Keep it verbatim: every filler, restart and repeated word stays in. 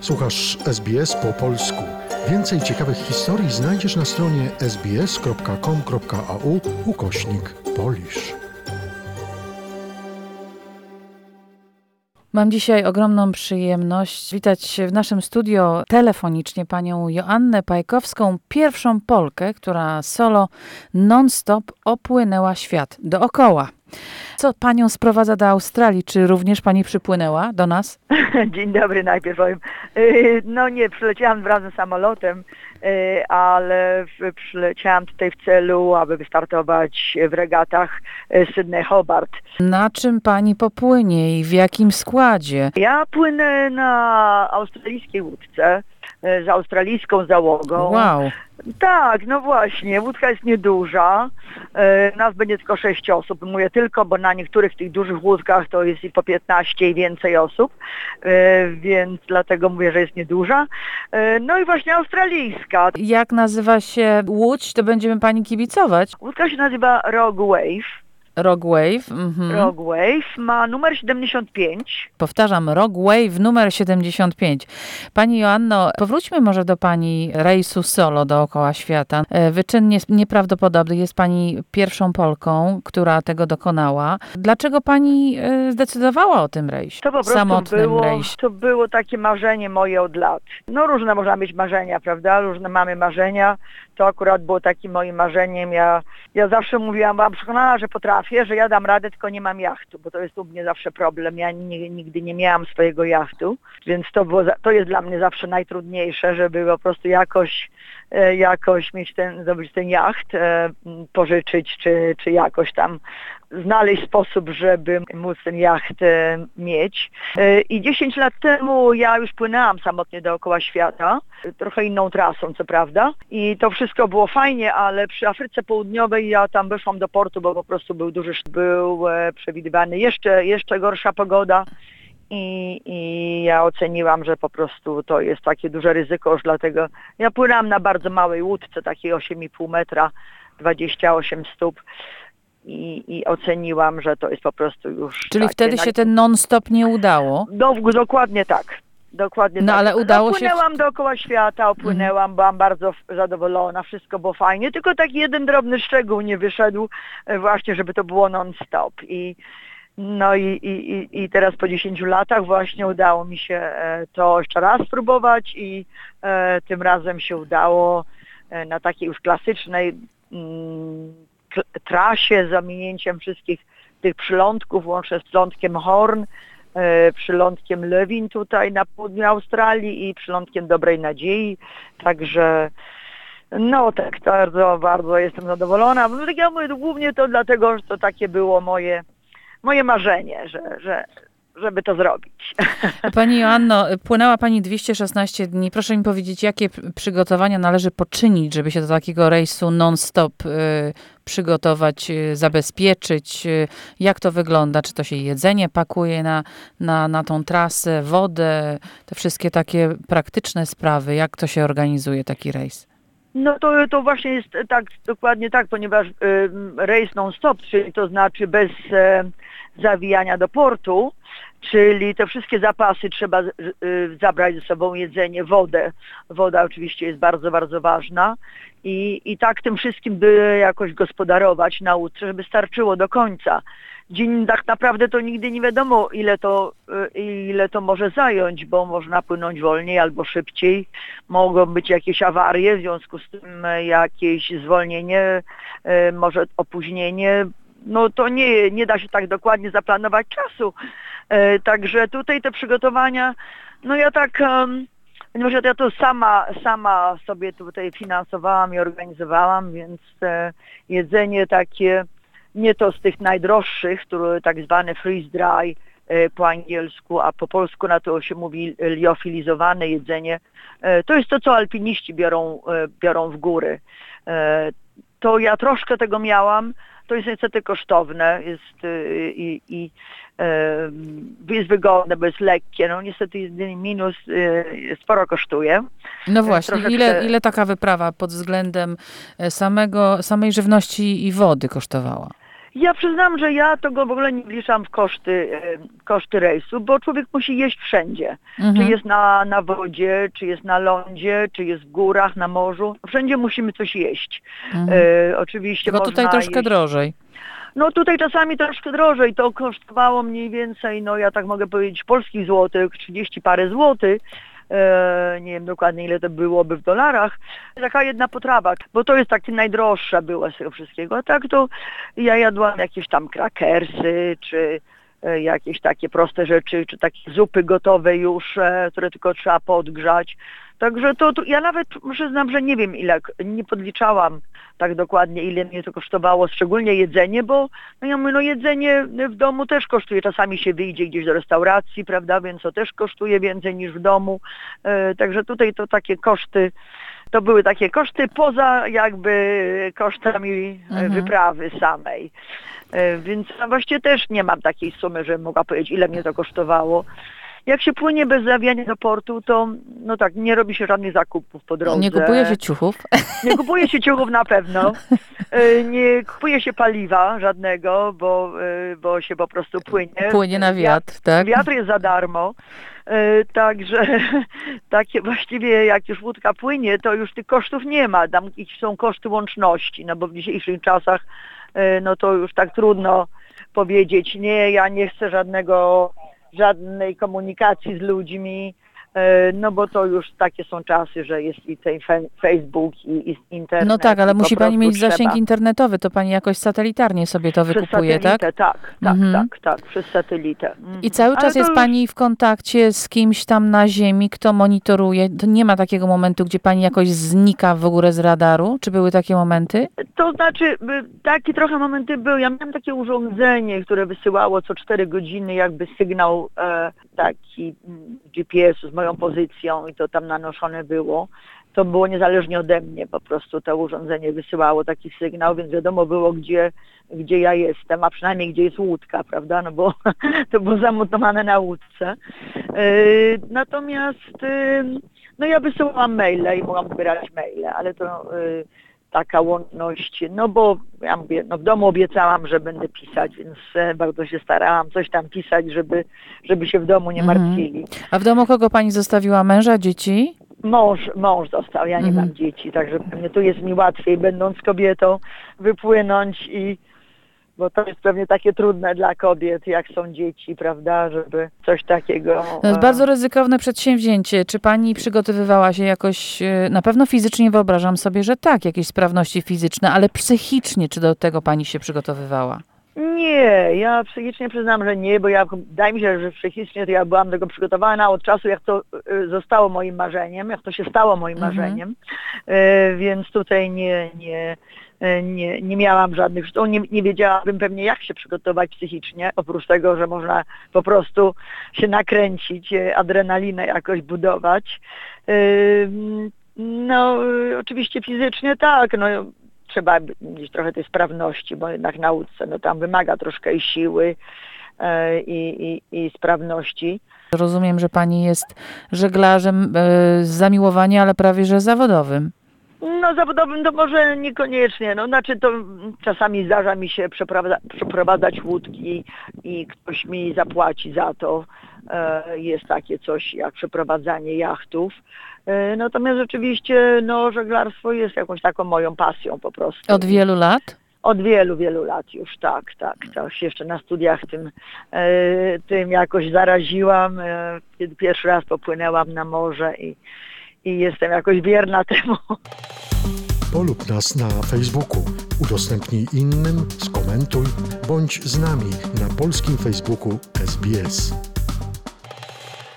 Słuchasz S B S po polsku. Więcej ciekawych historii znajdziesz na stronie sbs.com.au ukośnik Polish. Mam dzisiaj ogromną przyjemność witać w naszym studio telefonicznie panią Joannę Pajkowską, pierwszą Polkę, która solo non-stop opłynęła świat dookoła. Co panią sprowadza do Australii? Czy również pani przypłynęła do nas? Dzień dobry, najpierw powiem. No nie, przyleciałam razem samolotem, ale przyleciałam tutaj w celu, aby wystartować w regatach Sydney-Hobart. Na czym pani popłynie i w jakim składzie? Ja płynę na australijskiej łódce z australijską załogą. Wow. Tak, no właśnie, łódka jest nieduża, e, nas będzie tylko sześć osób, mówię tylko, bo na niektórych tych dużych łódkach to jest i po piętnaście i więcej osób, e, więc dlatego mówię, że jest nieduża. E, no i właśnie australijska. Jak nazywa się łódź, to będziemy pani kibicować. Łódka się nazywa Rogue Wave. Rogue Wave. Mhm. Rogue Wave ma numer siedemdziesiąt pięć. Powtarzam, Rogue Wave numer siedemdziesiąt pięć. Pani Joanno, powróćmy może do pani rejsu solo dookoła świata. Wyczyn nie, nieprawdopodobny. Jest pani pierwszą Polką, która tego dokonała. Dlaczego pani zdecydowała o tym rejsie? To po prostu Samotnym było, rejsie. to było takie marzenie moje od lat. No różne można mieć marzenia, prawda? Różne mamy marzenia. To akurat było takim moim marzeniem. Ja, ja zawsze mówiłam, byłam przekonana, że potrafię, że ja dam radę, tylko nie mam jachtu, bo to jest u mnie zawsze problem. Ja nie, nigdy nie miałam swojego jachtu, więc to, było, to jest dla mnie zawsze najtrudniejsze, żeby po prostu jakoś, e, jakoś mieć ten, zdobyć ten jacht, e, pożyczyć, czy, czy jakoś tam znaleźć sposób, żeby móc ten jacht e, mieć. E, I dziesięć lat temu ja już płynęłam samotnie dookoła świata, trochę inną trasą, co prawda. I to wszystko było fajnie, ale przy Afryce Południowej ja tam wyszłam do portu, bo po prostu był duży, był e, przewidywany jeszcze, jeszcze gorsza pogoda. I, I ja oceniłam, że po prostu to jest takie duże ryzyko, już dlatego ja płynęłam na bardzo małej łódce, takiej osiem i pół metra, dwadzieścia osiem stóp. I, I oceniłam, że to jest po prostu już... Czyli takie, wtedy się ten non-stop nie udało? No, dokładnie tak. Dokładnie no tak. ale udało się... Opłynęłam dookoła świata, opłynęłam, mm. byłam bardzo zadowolona, wszystko było fajnie, tylko taki jeden drobny szczegół nie wyszedł, właśnie, żeby to było non-stop. I no i, i, i teraz po dziesięciu latach właśnie udało mi się to jeszcze raz spróbować i e, tym razem się udało e, na takiej już klasycznej mm, trasie z ominięciem wszystkich tych przylądków, łącznie z przylądkiem Horn, e, przylądkiem Lewin tutaj na południu Australii i przylądkiem Dobrej Nadziei. Także no tak bardzo, bardzo jestem zadowolona. No, tak ja mówię, głównie to dlatego, że to takie było moje, moje marzenie, że, że żeby to zrobić. Pani Joanno, płynęła pani dwieście szesnaście dni. Proszę mi powiedzieć, jakie przygotowania należy poczynić, żeby się do takiego rejsu non-stop y, przygotować, y, zabezpieczyć? Y, jak to wygląda? Czy to się jedzenie pakuje na, na, na tą trasę, wodę, te wszystkie takie praktyczne sprawy? Jak to się organizuje taki rejs? No to, to właśnie jest tak, dokładnie tak, ponieważ y, rejs non-stop, czyli to znaczy bez y, zawijania do portu, czyli te wszystkie zapasy trzeba y, zabrać ze sobą, jedzenie, wodę. Woda oczywiście jest bardzo, bardzo ważna i, i tak tym wszystkim by jakoś gospodarować na łódce, żeby starczyło do końca. Dzień tak naprawdę to nigdy nie wiadomo, ile to, ile to może zająć, bo można płynąć wolniej albo szybciej. Mogą być jakieś awarie, w związku z tym jakieś zwolnienie, może opóźnienie. No to nie, nie da się tak dokładnie zaplanować czasu. Także tutaj te przygotowania, no ja tak, ponieważ ja to sama, sama sobie tutaj finansowałam i organizowałam, więc jedzenie takie, nie to z tych najdroższych, które tak zwane freeze dry po angielsku, a po polsku na to się mówi liofilizowane jedzenie. To jest to, co alpiniści biorą, biorą w góry. To ja troszkę tego miałam. To jest niestety kosztowne jest, i, i jest wygodne, bo jest lekkie. No niestety jedyny minus, sporo kosztuje. No właśnie, Troszeczkę... ile, ile taka wyprawa pod względem samego, samej żywności i wody kosztowała? Ja przyznam, że ja tego w ogóle nie wliczam w koszty, e, koszty rejsu, bo człowiek musi jeść wszędzie. Mhm. Czy jest na, na wodzie, czy jest na lądzie, czy jest w górach, na morzu. Wszędzie musimy coś jeść. Mhm. E, oczywiście Tylko można tutaj troszkę jeść... drożej. No tutaj czasami troszkę drożej, to kosztowało mniej więcej, no ja tak mogę powiedzieć, polskich złotych, trzydzieści parę złotych. E, nie wiem dokładnie ile to byłoby w dolarach. Taka jedna potrawa, bo to jest takie najdroższa była z tego wszystkiego. A tak to ja jadłam jakieś tam krakersy, czy e, jakieś takie proste rzeczy, czy takie zupy gotowe już, e, które tylko trzeba podgrzać. Także to, to ja nawet przyznam, że nie wiem ile, nie podliczałam tak dokładnie, ile mnie to kosztowało, szczególnie jedzenie, bo no ja mówię, no jedzenie w domu też kosztuje, czasami się wyjdzie gdzieś do restauracji, prawda, więc to też kosztuje więcej niż w domu, e, także tutaj to takie koszty, to były takie koszty poza jakby kosztami Mhm. wyprawy samej, e, więc właściwie też nie mam takiej sumy, że mogła powiedzieć, ile mnie to kosztowało. Jak się płynie bez zawijania do portu, to no tak, nie robi się żadnych zakupów po drodze. Nie kupuje się ciuchów. Nie kupuje się ciuchów na pewno. E, Nie kupuje się paliwa żadnego, bo, e, bo się po prostu płynie. Płynie na wiatr, tak? Wiatr jest za darmo. E, Także takie właściwie jak już łódka płynie, to już tych kosztów nie ma. Tam jakieś są koszty łączności, no bo w dzisiejszych czasach e, no to już tak trudno powiedzieć, nie, ja nie chcę żadnego żadnej komunikacji z ludźmi, no bo to już takie są czasy, że jest i ten Facebook i, i internet. No tak, ale i po musi pani prostu mieć zasięg trzeba. internetowy, to pani jakoś satelitarnie sobie to Przez wykupuje, tak? satelitę, tak? Tak, Mhm. tak, tak, przez satelitę. Mhm. I cały Ale czas to jest już- pani w kontakcie z kimś tam na ziemi, kto monitoruje? To nie ma takiego momentu, gdzie pani jakoś znika w ogóle z radaru? Czy były takie momenty? To znaczy, y, takie trochę momenty były. Ja miałam takie urządzenie, które wysyłało co cztery godziny jakby sygnał e, taki mm, G P S-u z moją pozycją i to tam nanoszone było. To było niezależnie ode mnie, po prostu to urządzenie wysyłało taki sygnał, więc wiadomo było, gdzie, gdzie ja jestem, a przynajmniej gdzie jest łódka, prawda, no bo to było zamontowane na łódce. Yy, natomiast yy, no ja wysyłałam maile i mogłam zbierać maile, ale to yy, taka łączność, no bo ja mówię, no w domu obiecałam, że będę pisać, więc e, bardzo się starałam coś tam pisać, żeby, żeby się w domu nie Mhm. martwili. A w domu kogo pani zostawiła? Męża, dzieci? Mąż, mąż został, ja nie Mhm. mam dzieci, także pewnie tu jest mi łatwiej, będąc kobietą, wypłynąć i bo to jest pewnie takie trudne dla kobiet, jak są dzieci, prawda, żeby coś takiego... To jest e, bardzo ryzykowne przedsięwzięcie. Czy pani przygotowywała się jakoś, e, na pewno fizycznie wyobrażam sobie, że tak, jakieś sprawności fizyczne, ale psychicznie, czy do tego pani się przygotowywała? Nie, ja psychicznie przyznam, że nie, bo ja, wydaje mi się, że psychicznie to ja byłam do tego przygotowana od czasu, jak to y, zostało moim marzeniem, jak to się stało moim Mhm. marzeniem, y, więc tutaj nie, nie, y, nie, nie miałam żadnych, nie, nie wiedziałabym pewnie jak się przygotować psychicznie, oprócz tego, że można po prostu się nakręcić, y, adrenalinę jakoś budować. Y, no, y, oczywiście fizycznie tak, no trzeba mieć trochę tej sprawności, bo jednak na łódce no tam wymaga troszkę i siły e, i, i, i sprawności. Rozumiem, że pani jest żeglarzem e, z zamiłowania, ale prawie że zawodowym. No zawodowym to może niekoniecznie, no znaczy to czasami zdarza mi się przeprowadza, przeprowadzać łódki i ktoś mi zapłaci za to. E, jest takie coś jak przeprowadzanie jachtów. E, natomiast rzeczywiście no żeglarstwo jest jakąś taką moją pasją po prostu. Od wielu lat? Od wielu, wielu lat już, tak, tak. To się jeszcze na studiach tym, e, tym jakoś zaraziłam, e, kiedy pierwszy raz popłynęłam na morze i, i jestem jakoś wierna temu. Polub nas na Facebooku, udostępnij innym, skomentuj, bądź z nami na polskim Facebooku S B S.